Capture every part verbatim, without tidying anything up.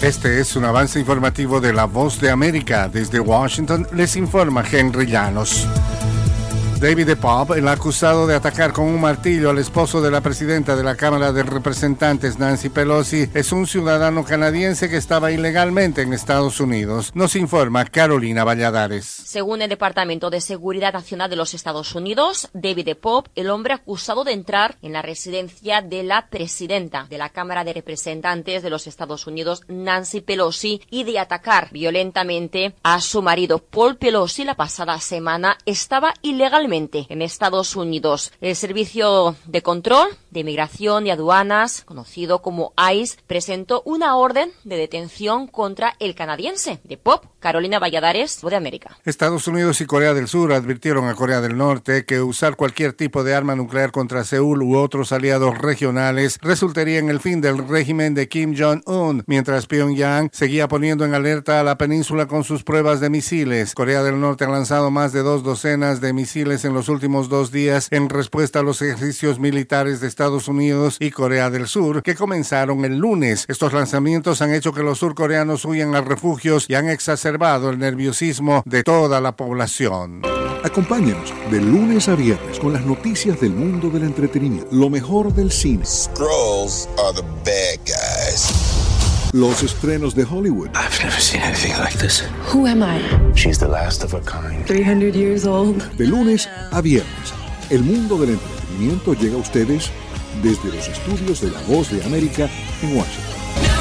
Este es un avance informativo de La Voz de América. Desde Washington les informa Henry Llanos. David DePape, el acusado de atacar con un martillo al esposo de la presidenta de la Cámara de Representantes, Nancy Pelosi, es un ciudadano canadiense que estaba ilegalmente en Estados Unidos. Nos informa Carolina Valladares. Según el Departamento de Seguridad Nacional de los Estados Unidos, David DePape, el hombre acusado de entrar en la residencia de la presidenta de la Cámara de Representantes de los Estados Unidos, Nancy Pelosi, y de atacar violentamente a su marido Paul Pelosi la pasada semana, estaba ilegalmente en Estados Unidos. El Servicio de Control de Inmigración y Aduanas, conocido como I C E, presentó una orden de detención contra el canadiense. DePape, Carolina Valladares, Voz de América. Estados Unidos y Corea del Sur advirtieron a Corea del Norte que usar cualquier tipo de arma nuclear contra Seúl u otros aliados regionales resultaría en el fin del régimen de Kim Jong-un, mientras Pyongyang seguía poniendo en alerta a la península con sus pruebas de misiles. Corea del Norte ha lanzado más de dos docenas de misiles en los últimos dos días en respuesta a los ejercicios militares de Estados Unidos y Corea del Sur, que comenzaron el lunes. Estos lanzamientos han hecho que los surcoreanos huyan a refugios y han exacerbado el nerviosismo de toda la población. Acompáñanos de lunes a viernes con las noticias del mundo del entretenimiento, lo mejor del cine. Skrulls are the bad guys. Los estrenos de Hollywood. I've never seen anything like this. Who am I? She's the last of her kind. three hundred years old. De lunes a viernes, el mundo del entretenimiento llega a ustedes desde los estudios de La Voz de América en Washington.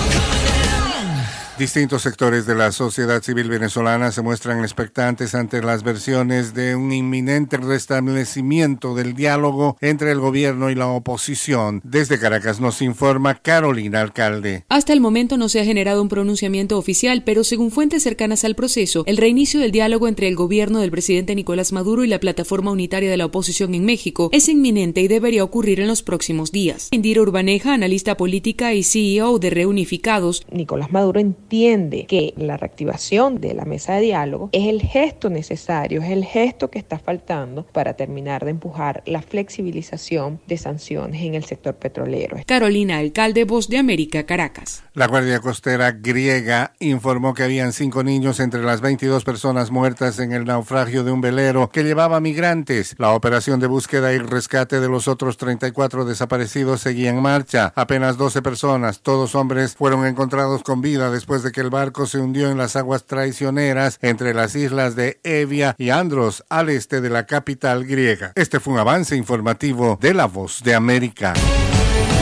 Distintos sectores de la sociedad civil venezolana se muestran expectantes ante las versiones de un inminente restablecimiento del diálogo entre el gobierno y la oposición. Desde Caracas nos informa Carolina Alcalde. Hasta el momento no se ha generado un pronunciamiento oficial, pero según fuentes cercanas al proceso, el reinicio del diálogo entre el gobierno del presidente Nicolás Maduro y la plataforma unitaria de la oposición en México es inminente y debería ocurrir en los próximos días. Indira Urbaneja, analista política y C E O de Reunificados. Nicolás Maduro entiende que la reactivación de la mesa de diálogo es el gesto necesario, es el gesto que está faltando para terminar de empujar la flexibilización de sanciones en el sector petrolero. Carolina Alcalde, Voz de América, Caracas. La Guardia Costera griega informó que habían cinco niños entre las veintidós personas muertas en el naufragio de un velero que llevaba migrantes. La operación de búsqueda y rescate de los otros treinta y cuatro desaparecidos seguía en marcha. Apenas doce personas, todos hombres, fueron encontrados con vida después de que el barco se hundió en las aguas traicioneras entre las islas de Evia y Andros, al este de la capital griega. Este fue un avance informativo de La Voz de América.